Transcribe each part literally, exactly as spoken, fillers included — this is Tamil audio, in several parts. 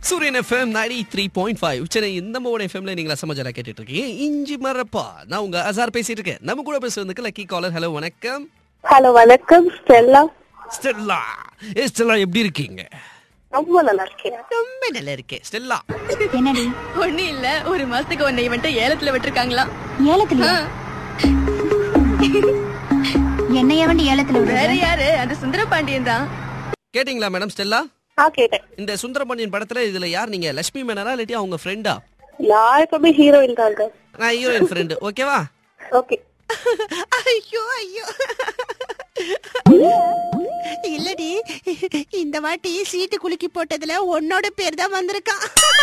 சூரியன் FM ninety three point five Chennai இந்த மோட எஃப்எம்ல நீங்களா சமாச்சாரம் கேட்டுட்டு இருக்கீங்க. இஞ்சி மரப்பா நான் உங்க அசார் பேசிட்டு இருக்கேன். நம்ம கூட பேசுறதுக்கு லக்கி காலர். ஹலோ வணக்கம். ஹலோ வணக்கம் ஸ்டெல்லா. ஸ்டெல்லா ஏ ஸ்டெல்லா எப்படி இருக்கீங்க? ரொம்ப நல்லா இருக்கேன். ரொம்ப நல்லா இருக்கேன் ஸ்டெல்லா. என்னடி? ஒண்ணு இல்ல, ஒரு மாசத்துக்கு ஒன்னை இவன்ட்ட ஏலத்துல விட்டுருக்காங்களா? ஏலத்துல? என்ன எவண்டி ஏலத்துல வேற விடுற? யாரு? அந்த சுந்தர பாண்டியன் தான். கேட்டிங்களா மேடம் ஸ்டெல்லா? ஆ கேட்டேன். இந்த சுந்தரபாண்டியன் படத்துல இதுல யார் நீங்க? லட்சுமி மேனனா இல்லாட்டி அவங்க ஃப்ரெண்டா? நான் எப்பவுமே ஹீரோயின் தாங்க. நான் ஹீரோயின் ஃப்ரெண்ட். ஓகேவா? ஓகே. ஐயோ ஐயோ இல்லடி, இந்த வாட்டி சீட்டு குலுக்கி போட்டதுல உன்னோட பேர் தான் வந்திருக்கான்.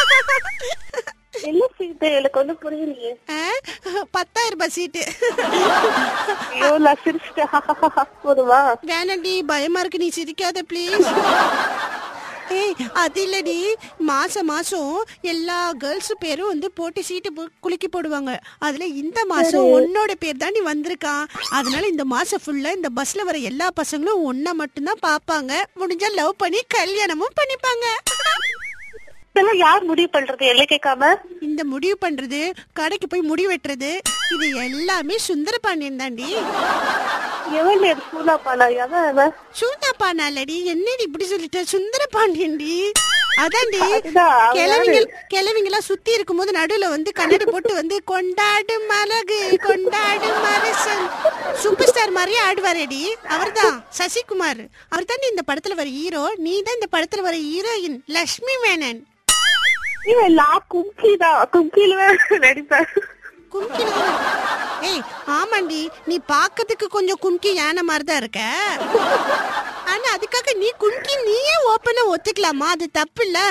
என்ன சீட்டு எனக்கு ஒன்றும் புரியலையே. ஆ, பத்தாயிரம் ரூபாய் சீட்டு. ஐயோ நான் சிரிச்சிட்டேன். போதுமா? வேணாண்டி, பயமா இருக்கு, நீ சிரிக்காத ப்ளீஸ். ஏய் அது இல்லடி, மாசம் மாசம் எல்லா கேர்ள்ஸ் பேரும் வந்து போட்டு சீட்டு பு- குலுக்கி போடுவாங்க. அதுல இந்த மாசம் உன்னோட பேர் தான் நீ வந்திருக்கான். அதனால இந்த மாசம் ஃபுல்லா இந்த பஸ்ல வர எல்லா பசங்களும் உன்னை மட்டும்தான் பாப்பாங்க. முடிஞ்சா லவ் பண்ணி கல்யாணமும் பண்ணிப்பாங்க. இதெல்லாம் யார் முடிவு பண்றது எல்லாம் கேட்காம? இந்த முடிவு பண்றது, கடைக்கு போய் முடி வெட்டுறது, இது எல்லாமே சுந்தர பாண்டியன் தாண்டி. எவன் சூனா பாலா? எவன் அவன்? சூனா பானாலடி, என்னடி இப்படி சொல்லிட்ட? சுந்தர பாண்டியன்டி அதாண்டி. அதுதான், அவன் கிழவிங்க யாரு? கிழவிங்களா சுத்தி இருக்கும் போது நடுவுல வந்து கண்ணாடி போட்டு வந்து கொண்டாடும் அழகு கொண்டாடும் அரசன் சூப்பர் ஸ்டார் மாதிரியே ஆடுவாரடி. அவர்தான் சசிகுமார். அவர் தாண்டி இந்த படத்துல வர ஹீரோ. நீ தான் இந்த படத்துல வர ஹீரோயின் லட்சுமி மேனன். இவன் லா கும்கி தான். கும்கில நடிப்பேன். கும்கி? ஏய் ஆமாண்டி, நீ பாக்கிறதுக்கு கொஞ்சம் கும்கி யானை மாதிரி தான் இருக்க. ஆனா அதுக்காக நீ கும்கி நீயே ஓப்பனா ஒத்துக்கலாமா? அது தப்பு இல்ல.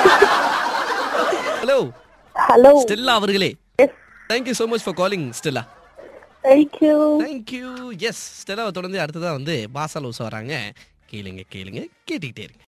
ஹலோ ஹலோ ஸ்டெல்லா அவர்களே. Thank you so much for calling Stella. Thank you. Thank you. Yes ஸ்டெல்லாவை தொடர்ந்து அடுத்ததான் வந்து பாசாலோஸ் வராங்க. கேளுங்க கேளுங்க கேட்டுக்கிட்டே இருங்க.